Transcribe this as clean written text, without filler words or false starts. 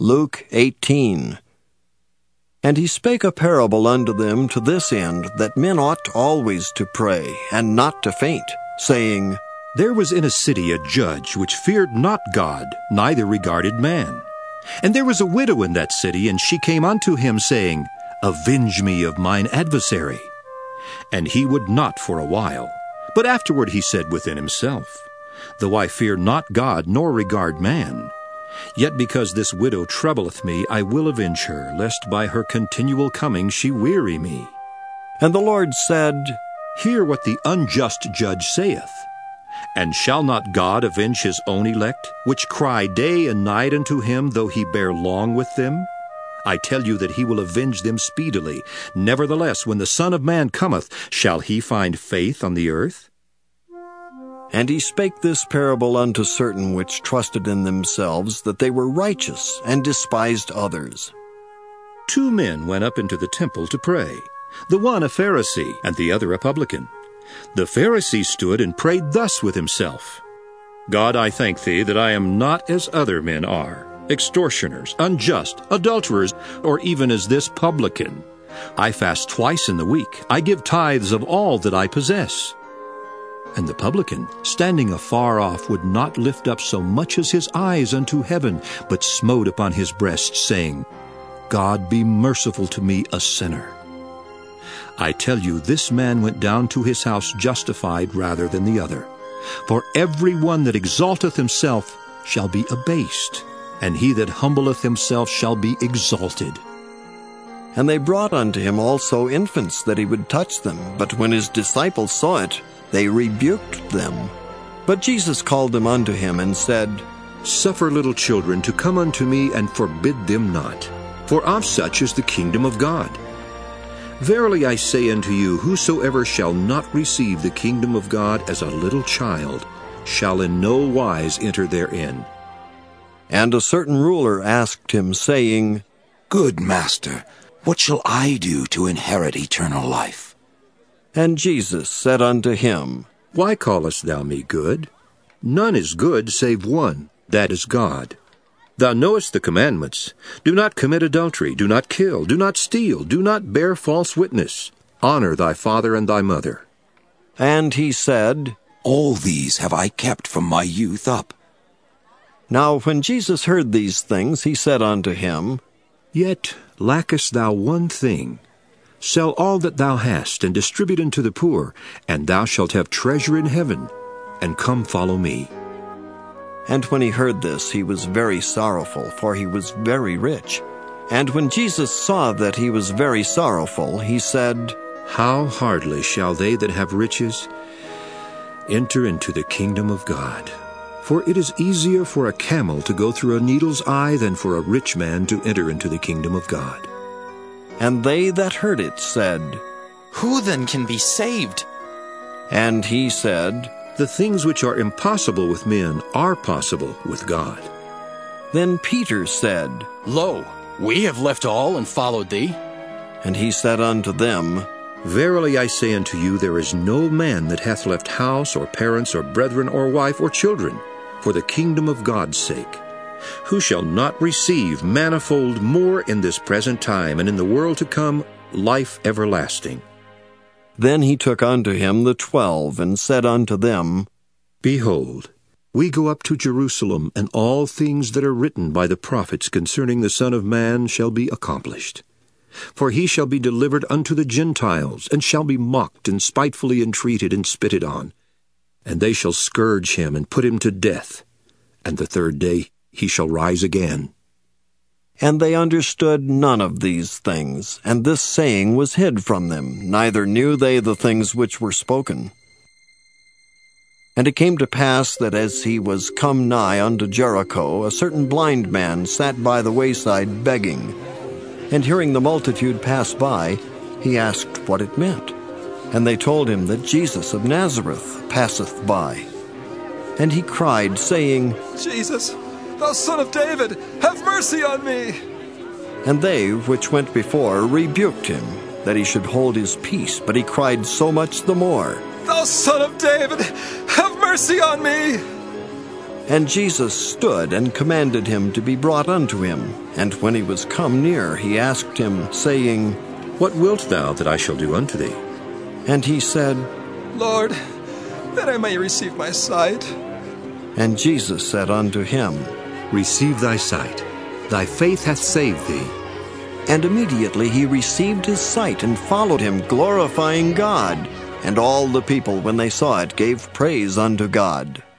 Luke 18. And he spake a parable unto them to this end, that men ought always to pray, and not to faint, saying, There was in a city a judge which feared not God, neither regarded man. And there was a widow in that city, and she came unto him, saying, Avenge me of mine adversary. And he would not for a while. But afterward he said within himself, Though I fear not God, nor regard man, yet because this widow troubleth me, I will avenge her, lest by her continual coming she weary me. And the Lord said, Hear what the unjust judge saith. And shall not God avenge his own elect, which cry day and night unto him, though he bear long with them? I tell you that he will avenge them speedily. Nevertheless, when the Son of Man cometh, shall he find faith on the earth? And he spake this parable unto certain which trusted in themselves that they were righteous, and despised others. 2 men went up into the temple to pray, the one a Pharisee, and the other a publican. The Pharisee stood and prayed thus with himself, God, I thank thee that I am not as other men are, extortioners, unjust, adulterers, or even as this publican. I fast twice in the week. I give tithes of all that I possess. And the publican, standing afar off, would not lift up so much as his eyes unto heaven, but smote upon his breast, saying, God, be merciful to me, a sinner. I tell you, this man went down to his house justified rather than the other. For every one that exalteth himself shall be abased, and he that humbleth himself shall be exalted. And they brought unto him also infants, that he would touch them. But when his disciples saw it, they rebuked them. But Jesus called them unto him, and said, Suffer little children to come unto me, and forbid them not, for of such is the kingdom of God. Verily I say unto you, whosoever shall not receive the kingdom of God as a little child, shall in no wise enter therein. And a certain ruler asked him, saying, Good master, what shall I do to inherit eternal life? And Jesus said unto him, Why callest thou me good? None is good save one, that is God. Thou knowest the commandments. Do not commit adultery, do not kill, do not steal, do not bear false witness. Honor thy father and thy mother. And he said, All these have I kept from my youth up. Now when Jesus heard these things, he said unto him, Yet lackest thou one thing. Sell all that thou hast, and distribute unto the poor, and thou shalt have treasure in heaven. And come follow me. And when he heard this, he was very sorrowful, for he was very rich. And when Jesus saw that he was very sorrowful, he said, How hardly shall they that have riches enter into the kingdom of God? For it is easier for a camel to go through a needle's eye than for a rich man to enter into the kingdom of God. And they that heard it said, Who then can be saved? And he said, The things which are impossible with men are possible with God. Then Peter said, Lo, we have left all and followed thee. And he said unto them, Verily I say unto you, there is no man that hath left house, or parents, or brethren, or wife, or children, for the kingdom of God's sake, who shall not receive manifold more in this present time, and in the world to come life everlasting. Then he took unto him the 12, and said unto them, Behold, we go up to Jerusalem, and all things that are written by the prophets concerning the Son of Man shall be accomplished. For he shall be delivered unto the Gentiles, and shall be mocked, and spitefully entreated, and spitted on. And they shall scourge him, and put him to death. And the 3rd day he shall rise again. And they understood none of these things, and this saying was hid from them, neither knew they the things which were spoken. And it came to pass that as he was come nigh unto Jericho, a certain blind man sat by the wayside begging. And hearing the multitude pass by, he asked what it meant. And they told him that Jesus of Nazareth passeth by. And he cried, saying, Jesus, thou Son of David, have mercy on me. And they which went before rebuked him, that he should hold his peace. But he cried so much the more, Thou Son of David, have mercy on me. And Jesus stood and commanded him to be brought unto him. And when he was come near, he asked him, saying, What wilt thou that I shall do unto thee? And he said, Lord, that I may receive my sight. And Jesus said unto him, Receive thy sight. Thy faith hath saved thee. And immediately he received his sight and followed him, glorifying God. And all the people, when they saw it, gave praise unto God.